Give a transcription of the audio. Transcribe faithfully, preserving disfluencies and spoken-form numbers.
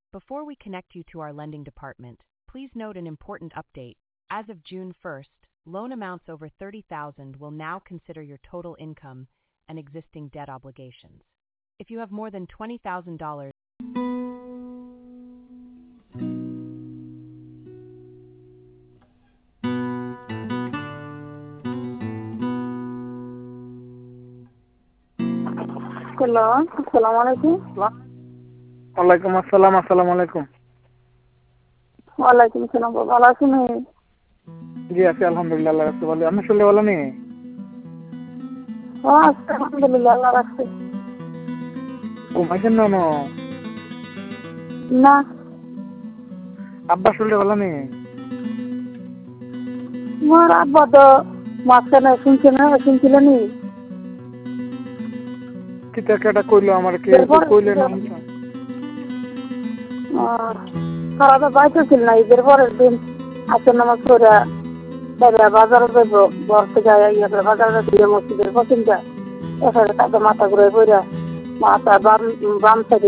Before we connect you to our lending department, please note an important update. As of June first, loan amounts over thirty thousand dollars will now consider your total income and existing debt obligations. If you have more than twenty thousand dollars, hello, আসসালামু আলাইকুম। ওয়ালাইকুম আসসালাম। আসসালামু আলাইকুম। ওয়ালাইকুম আসসালাম। ভালো আছেন? জি আছি আলহামদুলিল্লাহ, আল্লাহ রাখছে ভালো। আপনি শুনলে ভালো নেই? ও আচ্ছা, আলহামদুলিল্লাহ, আল্লাহ রাখছে। ঘুমাইছেন না? না। আব্বা শুনলে ভালো নেই? আমার আব্বা তো মাঝখানে শুনছে না, শুনছিলেন কিতা কেটা কইলো আমার কে কইলে না? সারা তো বাইতে ছিল না, ঈদের পরের দিন আসর নামাজ পড়ে বাজারে যাইব, ঘর থেকে ইয়ে করে বাজারে দিয়ে মসজিদের পছন্দ এখানে তাকে মাথা ঘুরে পড়ে মাথা বাম বাম সাইডে